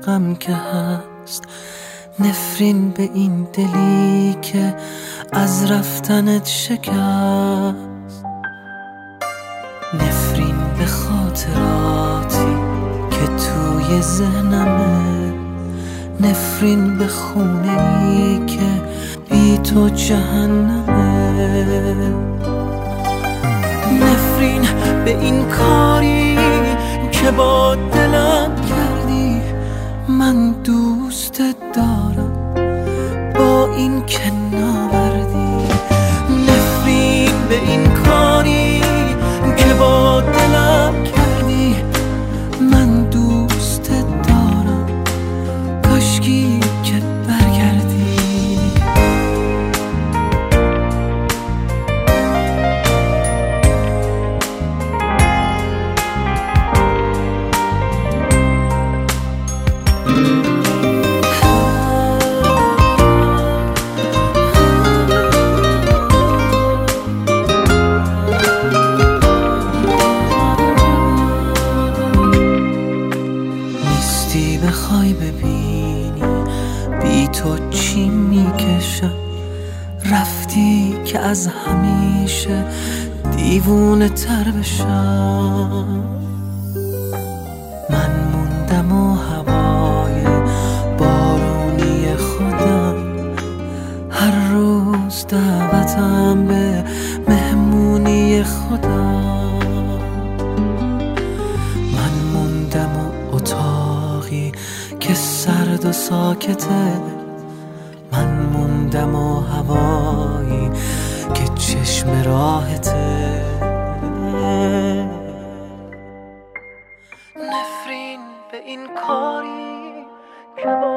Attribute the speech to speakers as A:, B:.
A: غم که هست، نفرین به این دلی که از رفتنت شکست، نفرین به خاطراتی که توی ذهنمه، نفرین به خونه ای که بی تو جهنمه، نفرین به این کاری که با دلم کردی. من دوستت دارم با این که ناوردی، نفرین به این کاری که با دلم کردی. من دوستت دارم کاشکی که برگردی. بخوای ببینی بی تو چی میکشم، رفتی که از همیشه دیوونه تر بشم. من موندم و هوای بارونی خودم، هر روز دعوتم به مهمونی خودم. من موندم و اتاقی که سرد و ساکته، من موندم و هوایی که چشم راحته. نفرین به این کاری که